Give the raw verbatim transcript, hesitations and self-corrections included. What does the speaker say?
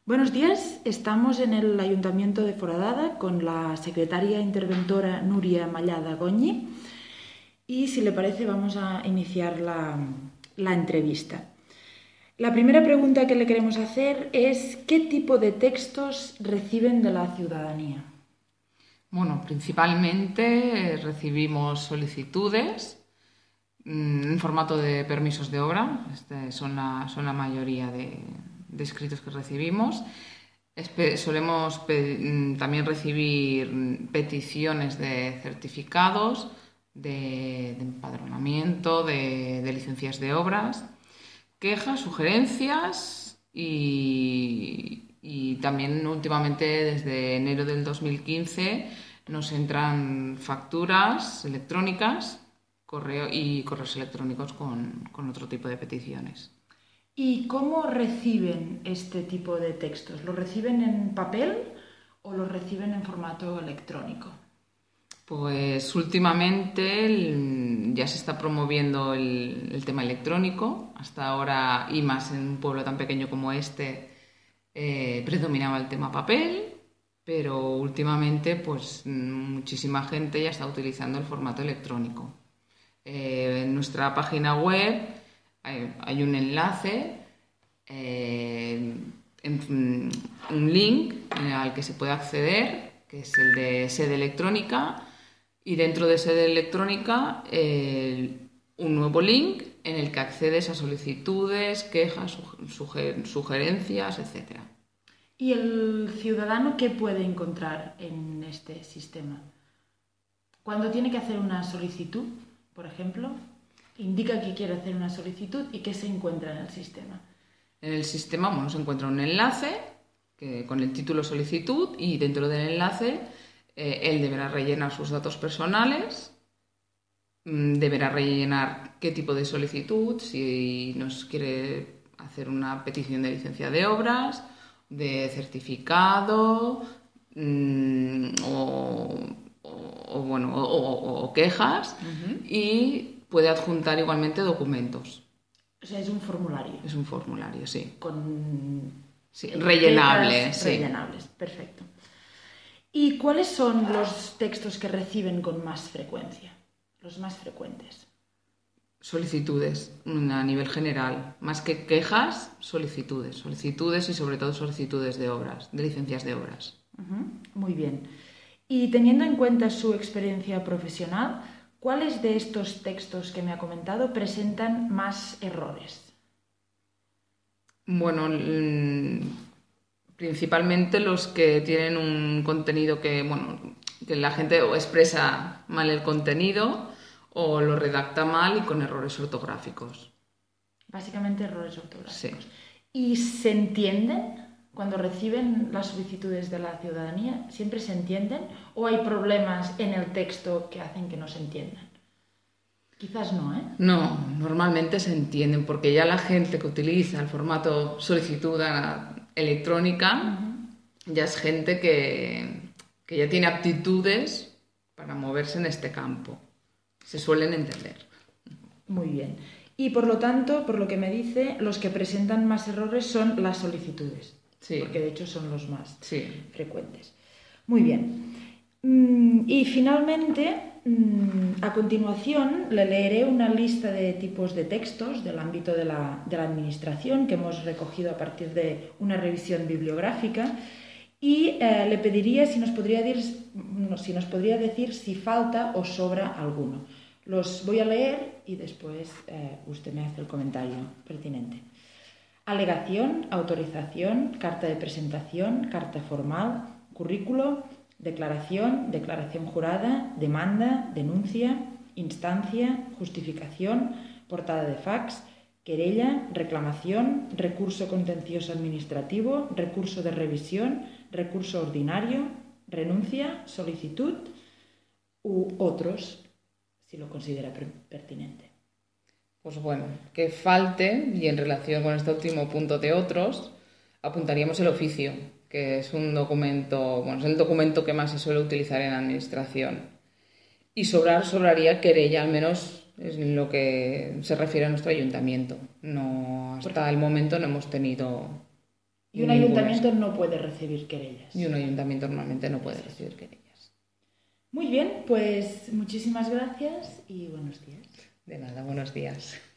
Buenos días, estamos en el Ayuntamiento de Foradada con la secretaria interventora Núria Mallada Goñi y, si le parece, vamos a iniciar la, la entrevista. La primera pregunta que le queremos hacer es ¿qué tipo de textos reciben de la ciudadanía? Bueno, principalmente recibimos solicitudes en formato de permisos de obra. Este son, la, son la mayoría de, de escritos que recibimos. Espe- solemos pe- también recibir peticiones de certificados, de, de empadronamiento, de, de licencias de obras, quejas, sugerencias y, y también últimamente desde enero del dos mil quince nos entran facturas electrónicas correo y correos electrónicos con, con otro tipo de peticiones. ¿Y cómo reciben este tipo de textos? ¿Los reciben en papel o los reciben en formato electrónico? Pues últimamente el, ya se está promoviendo el, el tema electrónico. Hasta ahora, y más en un pueblo tan pequeño como este, eh, predominaba el tema papel, pero últimamente pues muchísima gente ya está utilizando el formato electrónico. Eh, en nuestra página web hay, hay un enlace, eh, en, un link al que se puede acceder, que es el de sede electrónica, y dentro de sede electrónica eh, un nuevo link en el que accedes a solicitudes, quejas, suger- sugerencias, etcétera. ¿Y el ciudadano qué puede encontrar en este sistema? Cuando tiene que hacer una solicitud, por ejemplo, indica que quiere hacer una solicitud y qué se encuentra en el sistema. En el sistema, bueno, se encuentra un enlace que, con el título solicitud, y dentro del enlace eh, él deberá rellenar sus datos personales, deberá rellenar qué tipo de solicitud, si nos quiere hacer una petición de licencia de obras, de certificado mmm, o, o, o, bueno, o, o, o quejas, uh-huh. Y puede adjuntar igualmente documentos. O sea, es un formulario. Es un formulario, sí. Con sí, rellenable, sí. Rellenables, perfecto. ¿Y cuáles son los textos que reciben con más frecuencia? Los más frecuentes. Solicitudes, a nivel general. Más que quejas, solicitudes. Solicitudes y sobre todo solicitudes de obras, de licencias de obras. Uh-huh. Muy bien. Y teniendo en cuenta su experiencia profesional, ¿cuáles de estos textos que me ha comentado presentan más errores? Bueno, principalmente los que tienen un contenido que, bueno, que la gente o expresa mal el contenido o lo redacta mal y con errores ortográficos. Básicamente errores ortográficos. Sí. ¿Y se entienden cuando reciben las solicitudes de la ciudadanía? ¿Siempre se entienden o hay problemas en el texto que hacen que no se entiendan? Quizás no, ¿eh? No, normalmente se entienden porque ya la gente que utiliza el formato solicitud electrónica uh-huh. ya es gente que, que ya tiene aptitudes para moverse en este campo. Se suelen entender. Muy bien. Y por lo tanto, por lo que me dice, los que presentan más errores son las solicitudes. Sí. Porque de hecho son los más sí. frecuentes. Muy bien. Y finalmente, a continuación, le leeré una lista de tipos de textos del ámbito de la, de la administración que hemos recogido a partir de una revisión bibliográfica y eh, le pediría si nos, podría decir, si nos podría decir si falta o sobra alguno. Los voy a leer y después eh, usted me hace el comentario pertinente. Alegación, autorización, carta de presentación, carta formal, currículo, declaración, declaración jurada, demanda, denuncia, instancia, justificación, portada de fax, querella, reclamación, recurso contencioso administrativo, recurso de revisión, recurso ordinario, renuncia, solicitud u otros, si lo considera pertinente. Pues bueno, que falte, y en relación con este último punto de otros, apuntaríamos el oficio, que es un documento, bueno, es el documento que más se suele utilizar en la administración. Y sobrar, sobraría querella, al menos en lo que se refiere a nuestro ayuntamiento. No, hasta el momento no hemos tenido Y un ayuntamiento no puede recibir querellas. Y un ayuntamiento normalmente no puede recibir querellas. Muy bien, pues muchísimas gracias y buenos días. De nada, buenos días.